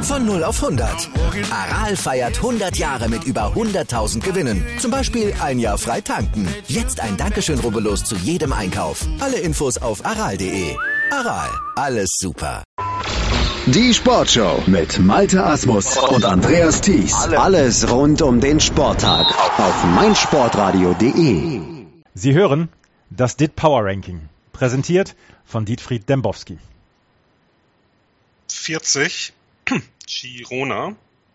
Von 0 auf 100. Aral feiert 100 Jahre mit über 100.000 Gewinnen. Zum Beispiel ein Jahr frei tanken. Jetzt ein Dankeschön, rubbellos zu jedem Einkauf. Alle Infos auf aral.de. Aral, alles super. Die Sportshow mit Malte Asmus und Andreas Thies. Alles rund um den Sporttag auf meinsportradio.de. Sie hören das DIT Power Ranking, präsentiert von Dietfried Dembowski. 40 Girona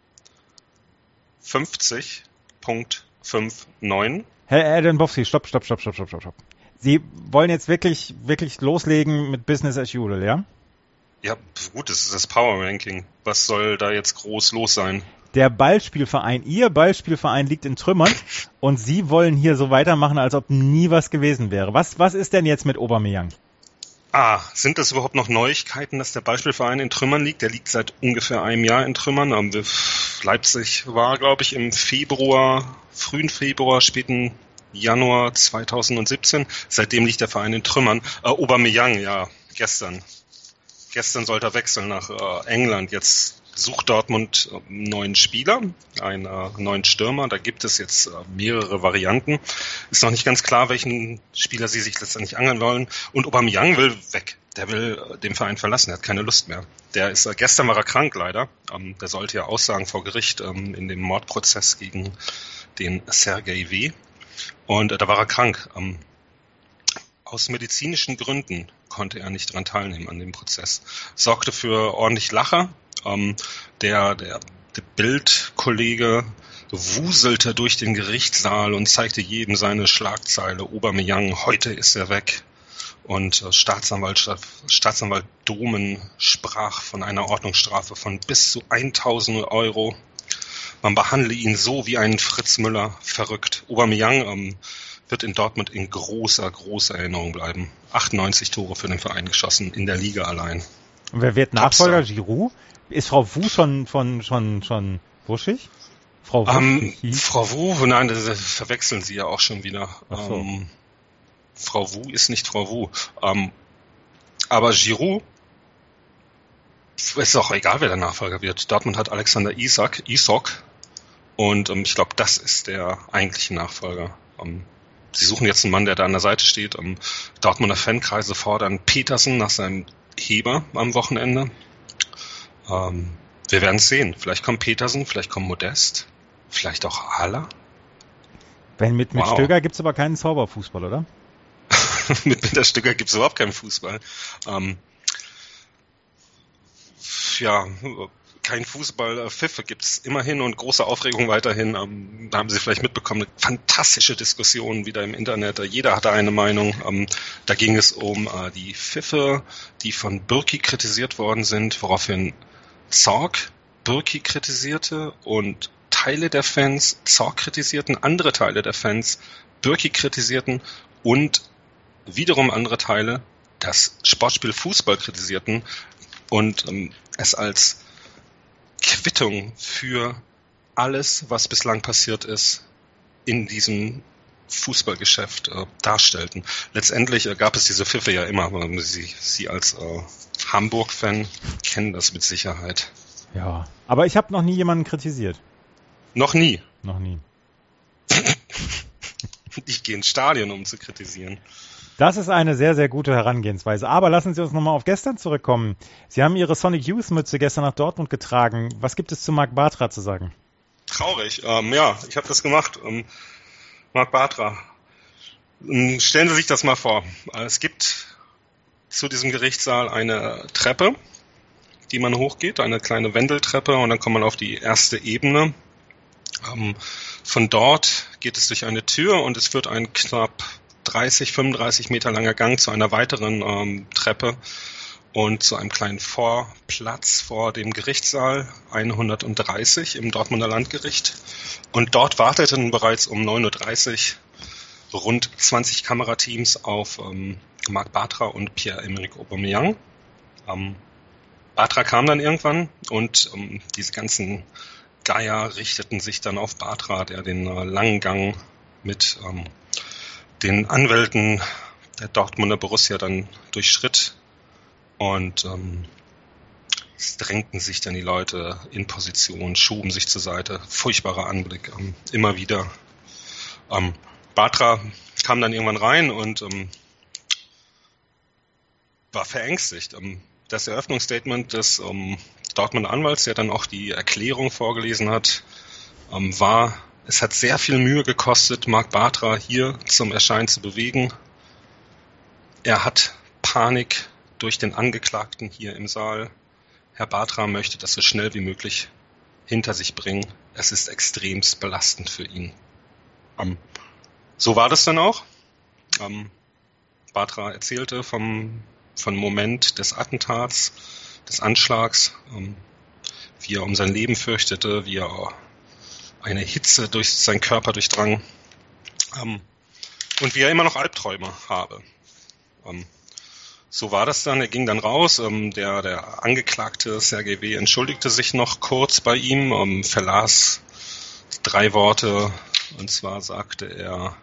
50.59. Herr Dembowski, stopp. Sie wollen jetzt wirklich loslegen mit Business as usual, ja? Ja, gut, das ist das Power Ranking. Was soll da jetzt groß los sein? Der Ballspielverein, Ihr Ballspielverein liegt in Trümmern und Sie wollen hier so weitermachen, als ob nie was gewesen wäre. Was ist denn jetzt mit Aubameyang? Sind das überhaupt noch Neuigkeiten, dass der Ballspielverein in Trümmern liegt? Der liegt seit ungefähr einem Jahr in Trümmern. Leipzig war, glaube ich, im frühen Februar, späten Januar 2017. Seitdem liegt der Verein in Trümmern. Aubameyang, ja, gestern sollte er wechseln nach England. Jetzt sucht Dortmund einen neuen Spieler, einen neuen Stürmer. Da gibt es jetzt mehrere Varianten. Ist noch nicht ganz klar, welchen Spieler sie sich letztendlich angeln wollen. Und Aubameyang will weg. Der will den Verein verlassen. Er hat keine Lust mehr. Gestern war er krank, leider. Der sollte ja aussagen vor Gericht in dem Mordprozess gegen den Sergej W. Und da war er krank. Aus medizinischen Gründen konnte er nicht daran teilnehmen an dem Prozess. Sorgte für ordentlich Lacher. Der Bild-Kollege wuselte durch den Gerichtssaal und zeigte jedem seine Schlagzeile. Aubameyang, heute ist er weg. Und Staatsanwalt Domen sprach von einer Ordnungsstrafe von bis zu 1.000 Euro. Man behandle ihn so wie einen Fritz Müller, verrückt. Aubameyang wird in Dortmund in großer Erinnerung bleiben. 98 Tore für den Verein geschossen, in der Liga allein. Und wer wird Nachfolger? Giroud? Ist Frau Wu schon wuschig? Frau Wu, nein, das verwechseln Sie ja auch schon wieder. So. Frau Wu ist nicht Frau Wu. Aber Giroud, ist auch egal, wer der Nachfolger wird. Dortmund hat Alexander Isak. Und ich glaube, das ist der eigentliche Nachfolger. Sie suchen jetzt einen Mann, der da an der Seite steht. Dortmunder Fankreise fordern Petersen nach seinem Heber am Wochenende. Wir werden es sehen. Vielleicht kommt Petersen, vielleicht kommt Modest, vielleicht auch Haller. Mit Stöger gibt es aber keinen Zauberfußball, oder? mit der Stöger gibt es überhaupt keinen Fußball. Kein Fußball, Pfiffe gibt's immerhin und große Aufregung weiterhin. Da haben Sie vielleicht mitbekommen, eine fantastische Diskussion wieder im Internet. Jeder hatte eine Meinung. Da ging es um die Pfiffe, die von Bürki kritisiert worden sind, woraufhin Zorc Bürki kritisierte und Teile der Fans Zorc kritisierten, andere Teile der Fans Bürki kritisierten und wiederum andere Teile das Sportspiel Fußball kritisierten und es als Quittung für alles, was bislang passiert ist, in diesem Fußballgeschäft darstellten. Letztendlich gab es diese Pfiffe ja immer, aber Sie als Hamburg-Fan kennen das mit Sicherheit. Ja, aber ich habe noch nie jemanden kritisiert. Noch nie? Noch nie. Ich gehe ins Stadion, um zu kritisieren. Das ist eine sehr, sehr gute Herangehensweise. Aber lassen Sie uns nochmal auf gestern zurückkommen. Sie haben Ihre Sonic Youth Mütze gestern nach Dortmund getragen. Was gibt es zu Marc Bartra zu sagen? Traurig. Ja, ich habe das gemacht. Marc Bartra. Stellen Sie sich das mal vor. Es gibt zu diesem Gerichtssaal eine Treppe, die man hochgeht, eine kleine Wendeltreppe, und dann kommt man auf die erste Ebene. Von dort geht es durch eine Tür und es führt ein knapp 35 Meter langer Gang zu einer weiteren Treppe und zu einem kleinen Vorplatz vor dem Gerichtssaal 130 im Dortmunder Landgericht. Und dort warteten bereits um 9.30 Uhr rund 20 Kamerateams auf Marc Bartra und Pierre-Emerick Aubameyang. Bartra kam dann irgendwann und diese ganzen Geier richteten sich dann auf Bartra, der den langen Gang mit den Anwälten der Dortmunder Borussia dann durchschritt. Und Es drängten sich dann die Leute in Position, schoben sich zur Seite. Furchtbarer Anblick, immer wieder. Batra kam dann irgendwann rein und war verängstigt. Das Eröffnungsstatement des Dortmunder Anwalts, der dann auch die Erklärung vorgelesen hat, war, es hat sehr viel Mühe gekostet, Marc Bartra hier zum Erscheinen zu bewegen. Er hat Panik durch den Angeklagten hier im Saal. Herr Bartra möchte das so schnell wie möglich hinter sich bringen. Es ist extremst belastend für ihn. So war das dann auch. Bartra erzählte vom Moment des Attentats, des Anschlags, wie er um sein Leben fürchtete, wie er eine Hitze durch seinen Körper durchdrang und wie er immer noch Albträume habe. So war das dann, er ging dann raus, der Angeklagte Sergej W. entschuldigte sich noch kurz bei ihm, verlas 3 Worte, und zwar sagte er,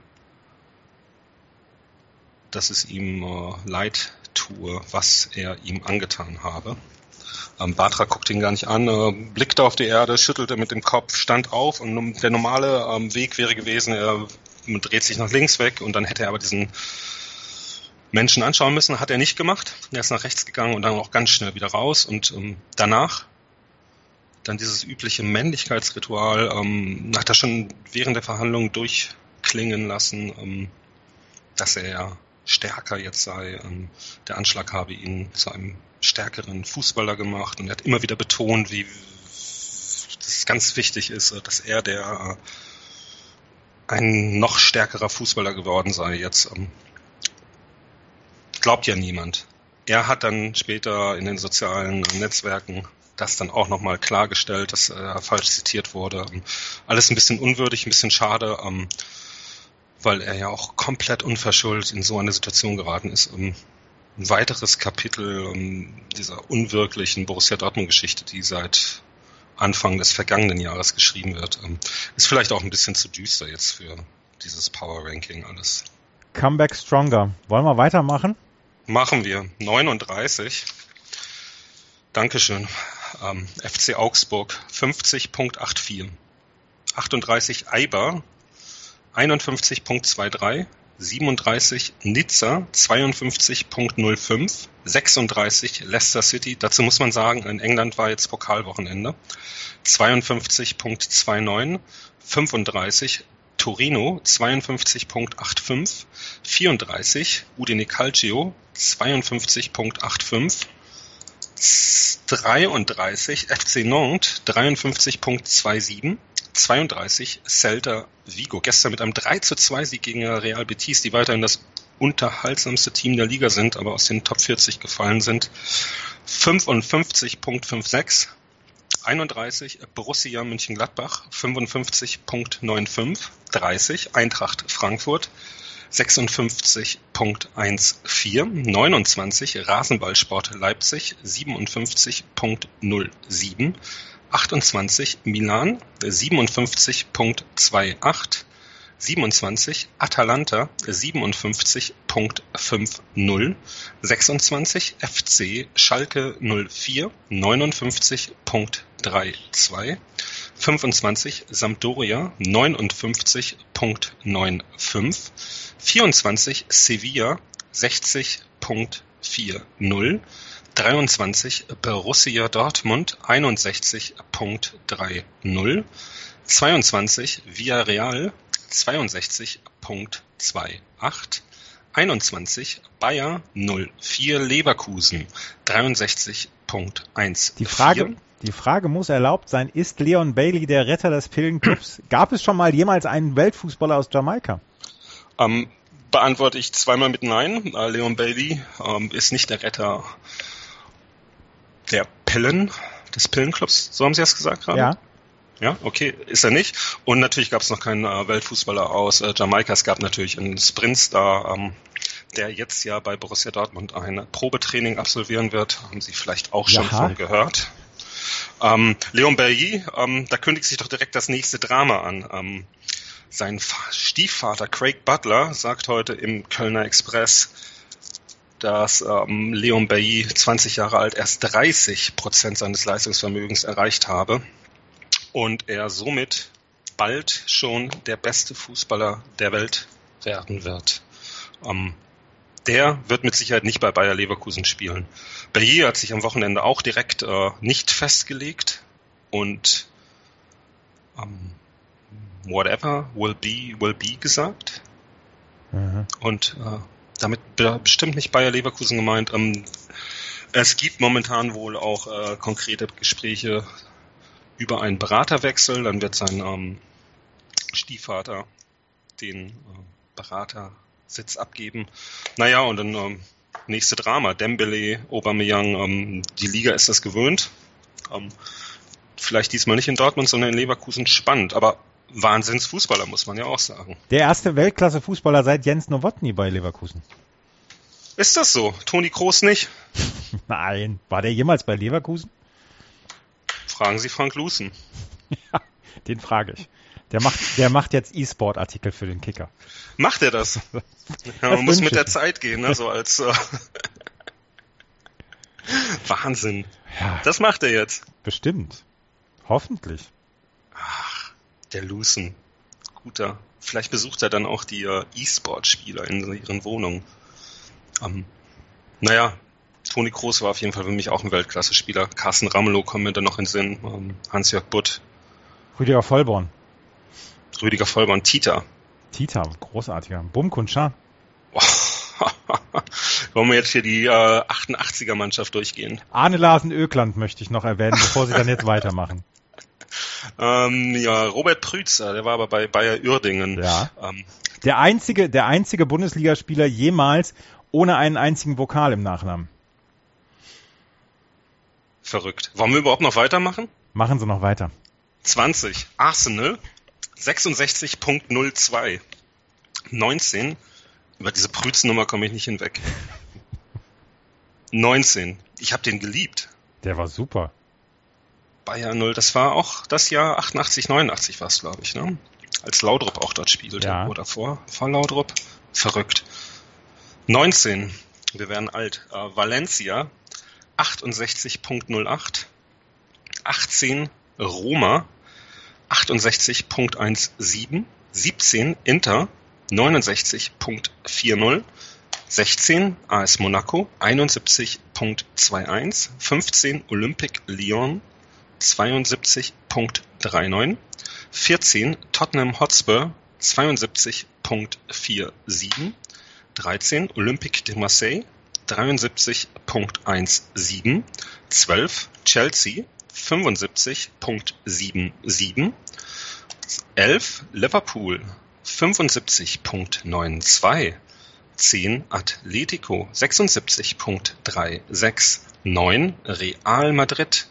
dass es ihm leid tue, was er ihm angetan habe. Bartra guckte ihn gar nicht an, blickte auf die Erde, schüttelte mit dem Kopf, stand auf und der normale Weg wäre gewesen, er dreht sich nach links weg und dann hätte er aber diesen Menschen anschauen müssen, hat er nicht gemacht. Er ist nach rechts gegangen und dann auch ganz schnell wieder raus und danach dann dieses übliche Männlichkeitsritual hat er schon während der Verhandlung durchklingen lassen, dass er ja stärker jetzt sei. Der Anschlag habe ihn zu einem stärkeren Fußballer gemacht und er hat immer wieder betont, wie das ganz wichtig ist, dass er ein noch stärkerer Fußballer geworden sei jetzt. Glaubt ja niemand. Er hat dann später in den sozialen Netzwerken das dann auch nochmal klargestellt, dass er falsch zitiert wurde. Alles ein bisschen unwürdig, ein bisschen schade, weil er ja auch komplett unverschuldet in so eine Situation geraten ist. Ein weiteres Kapitel dieser unwirklichen Borussia Dortmund-Geschichte, die seit Anfang des vergangenen Jahres geschrieben wird, ist vielleicht auch ein bisschen zu düster jetzt für dieses Power-Ranking alles. Comeback Stronger. Wollen wir weitermachen? Machen wir. 39. Dankeschön. FC Augsburg 50.84. 38 Eibar 51.23. 37 Nizza 52.05. 36 Leicester City. Dazu muss man sagen, in England war jetzt Pokalwochenende. 52.29. 35 Torino 52.85, 34 Udine Calcio 52.85, 33 FC Nantes 53.27, 32 Celta Vigo. Gestern mit einem 3:2 Sieg gegen Real Betis, die weiterhin das unterhaltsamste Team der Liga sind, aber aus den Top 40 gefallen sind. 55.56. 31 Borussia Mönchengladbach 55.95, 30 Eintracht Frankfurt 56.14, 29 Rasenballsport Leipzig 57.07, 28 Milan 57.28, 27 Atalanta 57.50, 26 FC Schalke 04 59.32, 25 Sampdoria 59.95, 24 Sevilla 60.40, 23 Borussia Dortmund 61.30, 22 Villarreal 62.28, 21 Bayer 04 Leverkusen 63.14. Die Frage muss erlaubt sein, ist Leon Bailey der Retter des Pilgenclubs? Gab es schon mal jemals einen Weltfußballer aus Jamaika? Beantworte ich zweimal mit Nein. Leon Bailey ist nicht der Retter der Pillen, des Pillenclubs, so haben Sie das gesagt gerade? Ja. Ja, okay, ist er nicht. Und natürlich gab es noch keinen Weltfußballer aus Jamaika. Es gab natürlich einen Sprintstar, der jetzt ja bei Borussia Dortmund ein Probetraining absolvieren wird. Haben Sie vielleicht auch schon von gehört. Leon Bailly, da kündigt sich doch direkt das nächste Drama an. Sein Stiefvater Craig Butler sagt heute im Kölner Express, dass Leon Bailly, 20 Jahre alt, erst 30% seines Leistungsvermögens erreicht habe und er somit bald schon der beste Fußballer der Welt werden wird. Der wird mit Sicherheit nicht bei Bayer Leverkusen spielen. Bailly hat sich am Wochenende auch direkt nicht festgelegt und whatever will be gesagt. Mhm. Und damit bestimmt nicht Bayer Leverkusen gemeint. Es gibt momentan wohl auch konkrete Gespräche über einen Beraterwechsel. Dann wird sein Stiefvater den Beratersitz abgeben. Naja, und dann nächste Drama. Dembele, Aubameyang, die Liga ist das gewöhnt. Vielleicht diesmal nicht in Dortmund, sondern in Leverkusen. Spannend, aber Wahnsinnsfußballer, muss man ja auch sagen. Der erste Weltklasse-Fußballer seit Jens Nowotny bei Leverkusen. Ist das so? Toni Kroos nicht? Nein. War der jemals bei Leverkusen? Fragen Sie Frank Lusen. Ja, den frage ich. Der macht jetzt E-Sport-Artikel für den Kicker. Macht er das? Ja, man muss mit der Zeit gehen, ne? So als Wahnsinn. Ja. Das macht er jetzt. Bestimmt. Hoffentlich. Ach, der Lusen. Guter. Vielleicht besucht er dann auch die E-Sport-Spieler in ihren Wohnungen. Naja, Toni Kroos war auf jeden Fall für mich auch ein Weltklasse-Spieler. Carsten Ramelow kommt mir dann noch in den Sinn. Hans-Jörg Butt. Rüdiger Vollborn, Tita, großartiger. Bumkunscha. Wollen wir jetzt hier die 88er-Mannschaft durchgehen? Arne Larsen Ökland möchte ich noch erwähnen, bevor Sie dann jetzt weitermachen. Robert Prützer, der war aber bei Bayer Uerdingen. Ja. Der einzige Bundesligaspieler jemals ohne einen einzigen Vokal im Nachnamen. Verrückt. Wollen wir überhaupt noch weitermachen? Machen Sie noch weiter. 20. Arsenal 66.02. 19. Über diese Prützen-Nummer komme ich nicht hinweg. 19. Ich habe den geliebt. Der war super. Bayer 0, das war auch das Jahr 88, 89 war es, glaube ich, ne? Als Laudrup auch dort spielte. Ja. Oder vor Laudrup. Verrückt. 19. Wir werden alt. Valencia 68.08. 18. Roma 68.17. 17. Inter 69.40. 16. AS Monaco 71.21. 15. Olympique Lyon 72.39. 14. Tottenham Hotspur 72.47. 13. Olympique de Marseille 73.17. 12. Chelsea 75.77. 11. Liverpool 75.92. 10. Atletico 76.36. 9. Real Madrid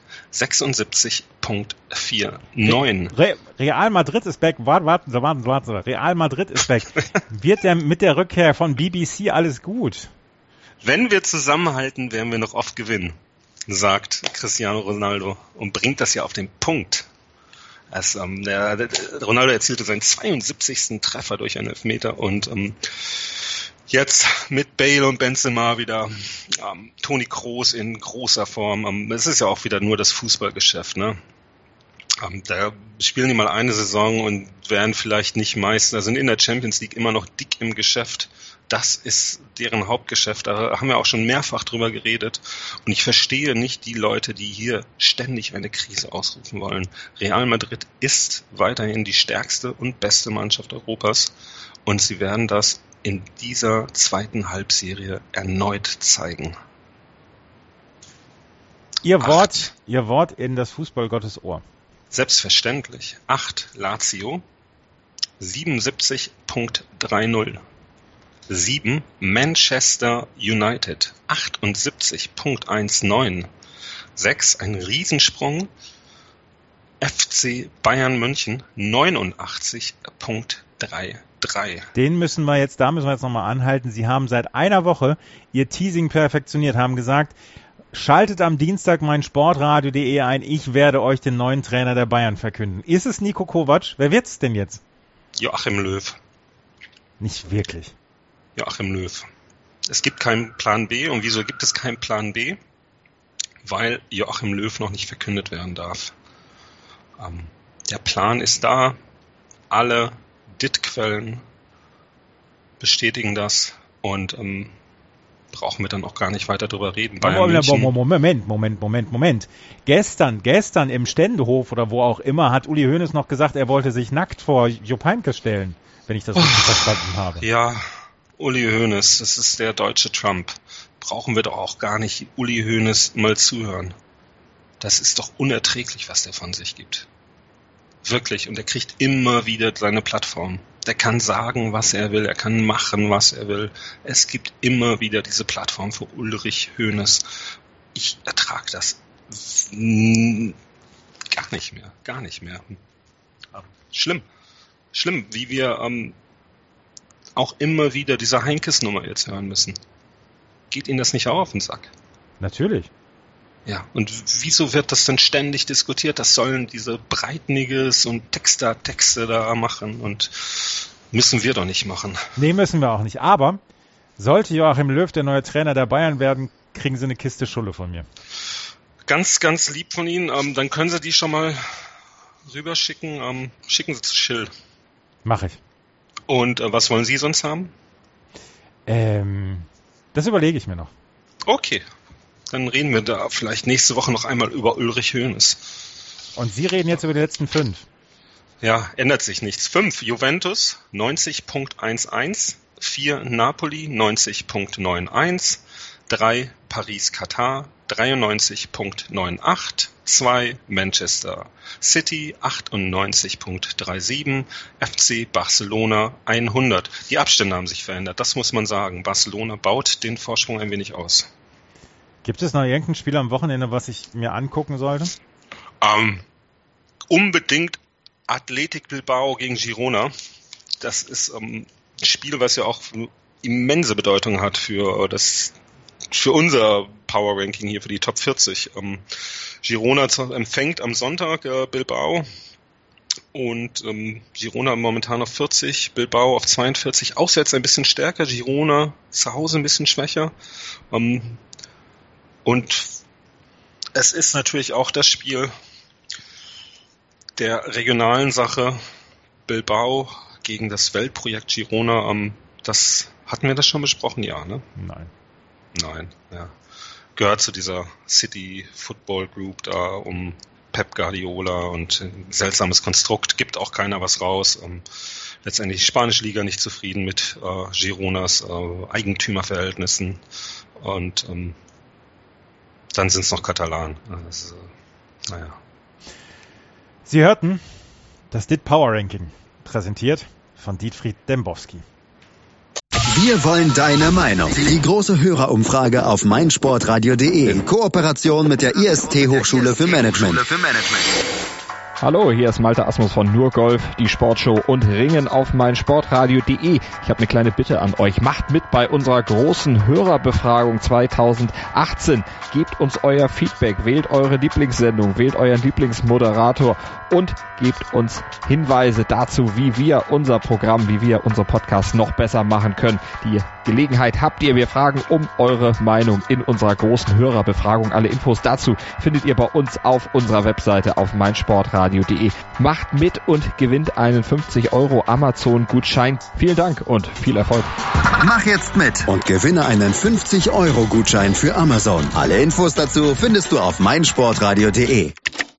76.49. Real Madrid ist back. Warte. Real Madrid ist back. Wird mit der Rückkehr von BBC alles gut? Wenn wir zusammenhalten, werden wir noch oft gewinnen, sagt Cristiano Ronaldo und bringt das ja auf den Punkt. Ronaldo erzielte seinen 72. Treffer durch einen Elfmeter und jetzt mit Bale und Benzema wieder Toni Kroos in großer Form. Es ist ja auch wieder nur das Fußballgeschäft, ne? Da spielen die mal eine Saison und werden vielleicht nicht Meister, sind in der Champions League immer noch dick im Geschäft. Das ist deren Hauptgeschäft. Da haben wir auch schon mehrfach drüber geredet. Und ich verstehe nicht die Leute, die hier ständig eine Krise ausrufen wollen. Real Madrid ist weiterhin die stärkste und beste Mannschaft Europas. Und sie werden das in dieser zweiten Halbserie erneut zeigen. Ihr Wort in das Fußballgottes Ohr. Selbstverständlich. 8 Lazio, 77.30. 7 Manchester United, 78.19. 6 ein Riesensprung. FC Bayern München, 89.33. Da müssen wir jetzt nochmal anhalten. Sie haben seit einer Woche Ihr Teasing perfektioniert, haben gesagt, schaltet am Dienstag mein Sportradio.de ein, ich werde euch den neuen Trainer der Bayern verkünden. Ist es Niko Kovac? Wer wird's denn jetzt? Joachim Löw. Nicht wirklich. Joachim Löw. Es gibt keinen Plan B. Und wieso gibt es keinen Plan B? Weil Joachim Löw noch nicht verkündet werden darf. Der Plan ist da. Alle DIT-Quellen bestätigen das. Und brauchen wir dann auch gar nicht weiter drüber reden. Moment. Gestern im Ständehof oder wo auch immer hat Uli Hoeneß noch gesagt, er wollte sich nackt vor Jupp Heynckes stellen, wenn ich das richtig verstanden habe. Ja, Uli Hoeneß, das ist der deutsche Trump. Brauchen wir doch auch gar nicht Uli Hoeneß mal zuhören. Das ist doch unerträglich, was der von sich gibt. Wirklich. Und er kriegt immer wieder seine Plattform. Der kann sagen, was er will. Er kann machen, was er will. Es gibt immer wieder diese Plattform für Ulrich Hoeneß. Ich ertrage das gar nicht mehr. Schlimm, wie wir auch immer wieder diese Heinkes-Nummer jetzt hören müssen. Geht Ihnen das nicht auch auf den Sack? Natürlich. Ja, und wieso wird das denn ständig diskutiert? Das sollen diese Breitniges und Texte da machen und müssen wir doch nicht machen. Nee, müssen wir auch nicht. Aber sollte Joachim Löw der neue Trainer der Bayern werden, kriegen Sie eine Kiste Schulle von mir. Ganz, ganz lieb von Ihnen. Dann können Sie die schon mal rüberschicken. Schicken Sie zu Schill. Mach ich. Und was wollen Sie sonst haben? Das überlege ich mir noch. Okay. Dann reden wir da vielleicht nächste Woche noch einmal über Ulrich Hoeneß. Und Sie reden jetzt über die letzten 5. Ja, ändert sich nichts. 5 Juventus 90.11, 4 Napoli 90.91, 3 Paris-Katar 93.98, 2 Manchester City 98.37, FC Barcelona 100. Die Abstände haben sich verändert, das muss man sagen. Barcelona baut den Vorsprung ein wenig aus. Gibt es noch irgendein Spiel am Wochenende, was ich mir angucken sollte? Unbedingt Athletic Bilbao gegen Girona. Das ist ein Spiel, was ja auch immense Bedeutung hat für unser Power Ranking hier, für die Top 40. Girona empfängt am Sonntag Bilbao und Girona momentan auf 40, Bilbao auf 42, auswärts ein bisschen stärker, Girona zu Hause ein bisschen schwächer. Und es ist natürlich auch das Spiel der regionalen Sache Bilbao gegen das Weltprojekt Girona. Hatten wir das schon besprochen? Ja, ne? Nein, ja. Gehört zu dieser City Football Group da um Pep Guardiola und ein seltsames Konstrukt. Gibt auch keiner was raus. Letztendlich die spanische Liga nicht zufrieden mit Gironas Eigentümerverhältnissen und dann sind es noch Katalanen. Naja. Sie hörten das DIT Power Ranking, präsentiert von Dietfried Dembowski. Wir wollen deine Meinung. Die große Hörerumfrage auf meinsportradio.de in Kooperation mit der IST Hochschule für Management. Hallo, hier ist Malte Asmus von Nur Golf, die Sportshow und Ringen auf meinsportradio.de. Ich habe eine kleine Bitte an euch. Macht mit bei unserer großen Hörerbefragung 2018. Gebt uns euer Feedback, wählt eure Lieblingssendung, wählt euren Lieblingsmoderator und gebt uns Hinweise dazu, wie wir unser Programm, wie wir unser Podcast noch besser machen können. Die Gelegenheit habt ihr. Wir fragen um eure Meinung in unserer großen Hörerbefragung. Alle Infos dazu findet ihr bei uns auf unserer Webseite auf meinsportradio.de. Macht mit und gewinnt einen 50€ Amazon-Gutschein. Vielen Dank und viel Erfolg. Mach jetzt mit und gewinne einen 50€ Gutschein für Amazon. Alle Infos dazu findest du auf meinsportradio.de.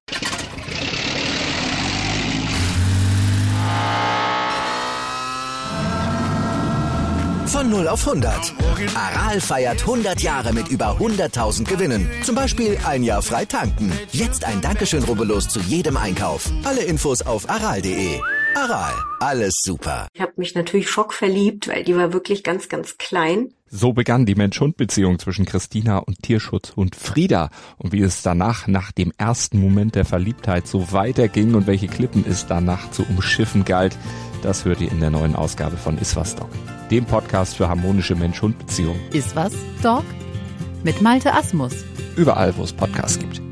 Von 0 auf 100. Aral feiert 100 Jahre mit über 100.000 Gewinnen. Zum Beispiel ein Jahr frei tanken. Jetzt ein Dankeschön, rubbellos zu jedem Einkauf. Alle Infos auf aral.de. Aral, alles super. Ich habe mich natürlich schockverliebt, weil die war wirklich ganz, ganz klein. So begann die Mensch-Hund-Beziehung zwischen Christina und Tierschutzhund Frieda. Und wie es danach, nach dem ersten Moment der Verliebtheit, so weiterging und welche Klippen es danach zu umschiffen galt, das hört ihr in der neuen Ausgabe von Iswas Dog, dem Podcast für harmonische Mensch-Hund-Beziehungen. Iswas Dog mit Malte Asmus. Überall, wo es Podcasts gibt.